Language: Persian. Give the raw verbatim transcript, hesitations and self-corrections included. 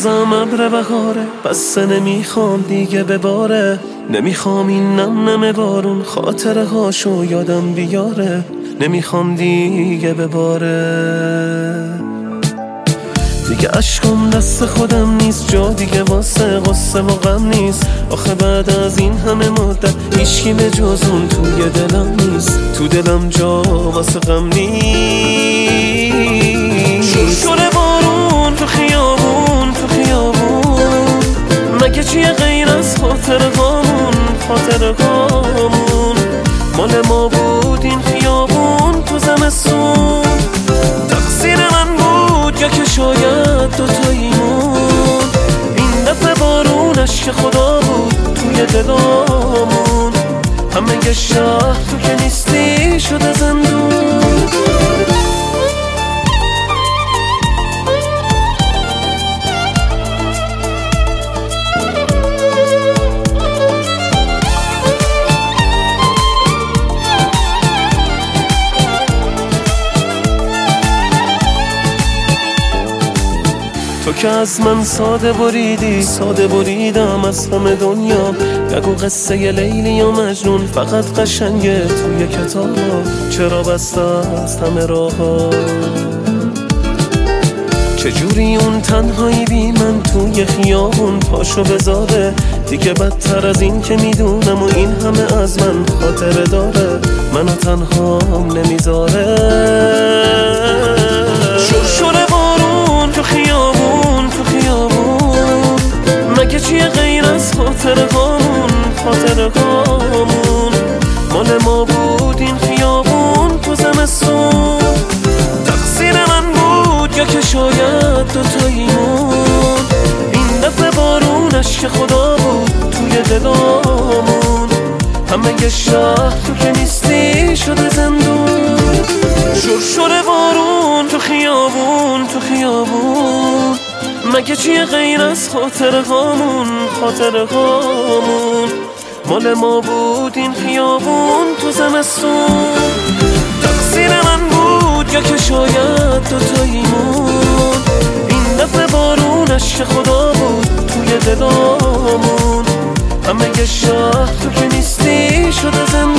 روزم ابر بهاره، بس نمیخوام دیگه بباره. نمیخوام این نم نم بارون خاطره هاشو یادم بیاره. نمیخوام دیگه بباره. دیگه عشقم دست خودم نیست، جا دیگه واسه غصه و غم نیست. آخه بعد از این همه مدت هیچکی به جز اون توی دلم نیست. تو دلم جا واسه غم نیست. شور شور بارون تو خیابون تو خیابون، مگه چیه غیر از خاطره هامون خاطره هامون. مال ما بود این خیابون تو زمستون، تقصیر من بود یا که شاید دوتاییمون. این دفعه بارونش که خدا بود توی دلامون. همه شهر تو که نیستی شده زندون. تو که از من ساده بریدی، ساده بریدم از همه دنیا. نگو قصه لیلی یا مجنون فقط قشنگه توی کتابا. چرا بسته است همه راه‌ها؟ چجوری اون تنهایی بی من توی خیابون پاشو بذاره؟ دیگه بدتر از این که میدونم و این همه از من خاطره داره. منو تنهام نمیذاره. شور شور بارون تو خیابون تو خیابون، مگه چیه غیر از خاطره هامون خاطره هامون. مال ما بود این خیابون تو زمستون، تقصیر من بود یا که شاید دوتاییمون. این دفعه بارونش که خدا بود توی دلامون. همه شهر تو که نیستی شده زندون. شور شور بارون تو خیابون تو خیابون، مگه چیه غیر از خاطره هامون خاطره هامون. مال ما بود این خیابون تو زمستون، تقصیر من بود یا که شاید دوتاییمون. این دفعه بارونش که خدا بود توی دلامون. همه شهر تو که نیستی شده زندون.